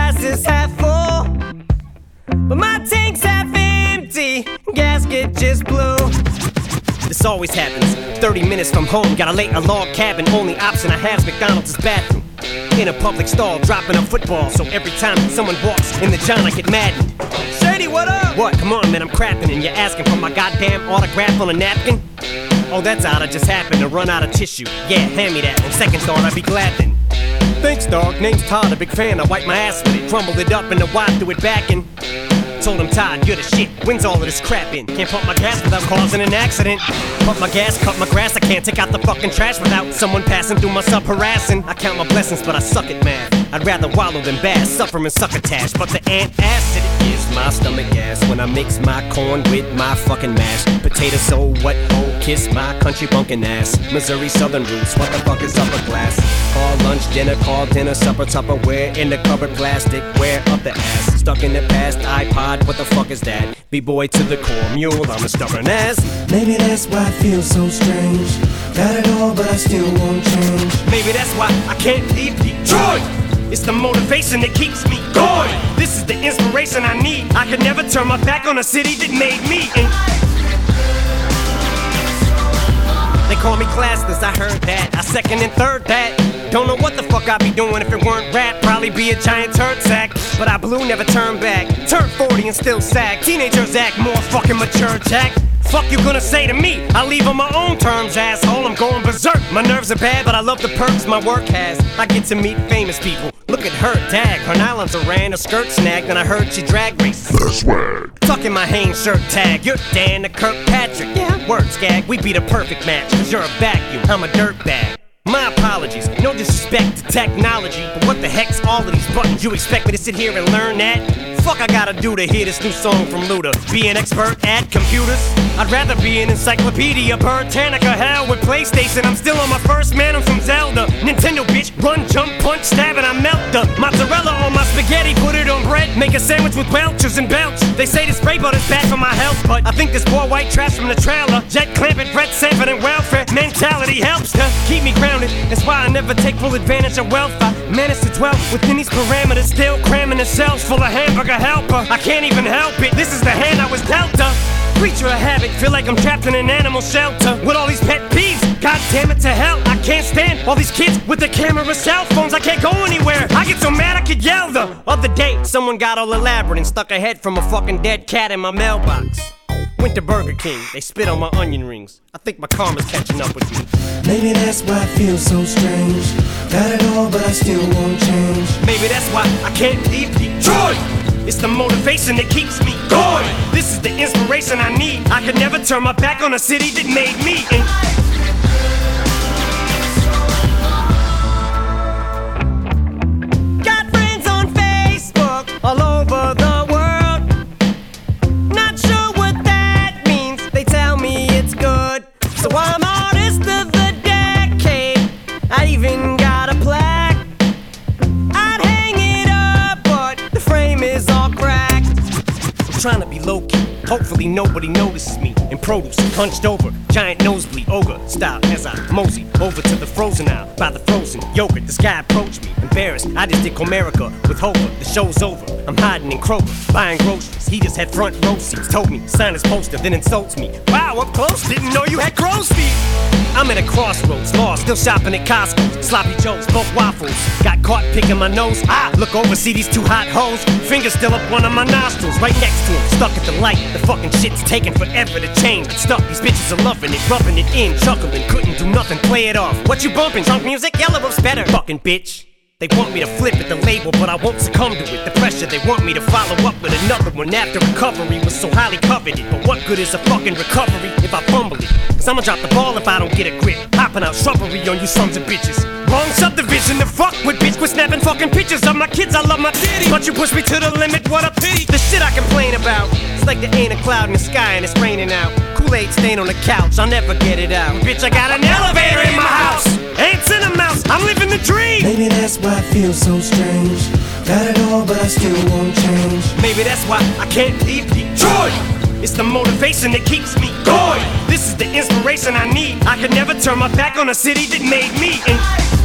glass is half full, but my tank's half empty, gasket just blew. This always happens, 30 minutes from home, got a late a log cabin, only option I have's McDonald's bathroom. In a public stall, dropping a football, so every time someone walks in the John I get maddened. Shady, what up? What? Come on, man, I'm crapping and you're asking for my goddamn autograph on a napkin? Oh, that's odd, I just happened to run out of tissue. Yeah, hand me that, on second thought I'd be glad then. Thanks, dog, name's Todd, a big fan, I wiped my ass with it, crumbled it up and the wipe threw it back in. Told him, Todd, you're the shit, when's all of this crap in? Can't pump my gas without causing an accident. Pump my gas, cut my grass, I can't take out the fucking trash without someone passing through my sub harassing. I count my blessings, but I suck at math. I'd rather wallow than bass, suffer and succotash. But the antacid is my stomach gas when I mix my corn with my fucking mash. Potato so what, oh, kiss my country bunkin' ass. Missouri Southern roots, what the fuck is upper class? Call lunch, dinner, supper, Tupperware in the cupboard plastic, wear up the ass. Stuck in the past, iPod, what the fuck is that? B-boy to the core, mule, I'm a stubborn ass. Maybe that's why I feel so strange. Got it all, but I still won't change. Maybe that's why I can't leave Detroit. It's the motivation that keeps me going. This is the inspiration I need. I could never turn my back on a city that made me. They call me classless, I heard that. I second and third that. Don't know what the fuck I'd be doing if it weren't rap. Probably be a giant turd sack. But I blew, never turned back. Turned 40 and still sag. Teenagers act more fucking mature, Jack. Fuck you gonna say to me? I leave on my own terms, asshole. I'm going berserk. My nerves are bad, but I love the perks my work has. I get to meet famous people. Look at her, dag. Her nylons are ran, a skirt snagged, and I heard she drag races. The swag. Tucking my Hanes shirt tag. You're Dan to Kirkpatrick. Yeah, word skag. We be the perfect match, cause you're a vacuum, I'm a dirtbag. My apologies, no disrespect to technology, but what the heck's all of these buttons? You expect me to sit here and learn that? Fuck I gotta do to hear this new song from Luda? Be an expert at computers? I'd rather be an encyclopedia, Britannica, hell with PlayStation. I'm still on my first man, I'm from Zelda. Nintendo bitch, run, jump, punch, stab, and I melt the mozzarella on my spaghetti, put it on bread, make a sandwich with Welchers and belch. They say this spray butter's bad for my health, but I think this poor white trash from the trailer, Jet Clampett, Brett Sanford, and welfare mentality helps to keep me grounded. That's why I never take full advantage of wealth. I manage to dwell within these parameters, still cramming the cells full of hamburger helper. I can't even help it, this is the hand I was dealt a. Creature of habit, feel like I'm trapped in an animal shelter with all these pet peeves. God damn it to hell, I can't stand all these kids with their camera cell phones. I can't go anywhere, I get so mad I could yell. The other day, someone got all elaborate and stuck a head from a fucking dead cat in my mailbox. Went to Burger King, they spit on my onion rings. I think my karma's catching up with me. Maybe that's why I feel so strange. Got it all, but I still won't change. Maybe that's why I can't leave Detroit. It's the motivation that keeps me going. This is the inspiration I need. I could never turn my back on a city that made me. Got friends on Facebook all over the world. Not sure what that means. They tell me it's good. So I'm artist of the decade. I even got a plaque. I'd hang it up, but the frame is all cracked. I'm trying to be low-key. Hopefully nobody notices me. In produce, hunched over, giant nosebleed, ogre style as I mosey over to the frozen aisle by the frozen yogurt. This guy approached me, embarrassed. I just did Comerica with Hofer. The show's over. I'm hiding in Kroger, buying groceries. He just had front row seats. Told me sign his poster, then insults me. Wow, up close, didn't know you had crow's feet. I'm at a crossroads, lost, still shopping at Costco. Sloppy Joes, both waffles. Got caught picking my nose. I look over, see these two hot hoes. Fingers still up one of my nostrils, right next to him. Stuck at the light, the fucking shit's taking forever to change. But stuck, these bitches are loving it, rubbing it in, chuckling. Couldn't do nothing, play it off. What you bumping, drunk music? Yellow rope's better. Fucking bitch. They want me to flip at the label, but I won't succumb to it. The pressure, they want me to follow up with another one after recovery was so highly coveted. But what good is a fucking recovery if I fumble it? Cause I'ma drop the ball if I don't get a grip. Hopping out shrubbery on you sons of bitches. Wrong subdivision to fuck with, bitch. Quit snapping fucking pictures of my kids. I love my titties, but you push me to the limit, what a pity. The shit I complain about, it's like there ain't a cloud in the sky and it's raining out. Kool-Aid stain on the couch, I'll never get it out. Bitch, I got an elevator in my house. Ants in a mouse, I'm living the dream. Maybe that's why I feel so strange. Got it all, but I still won't change. Maybe that's why I can't leave Detroit. It's the motivation that keeps me going. This is the inspiration I need. I could never turn my back on a city that made me.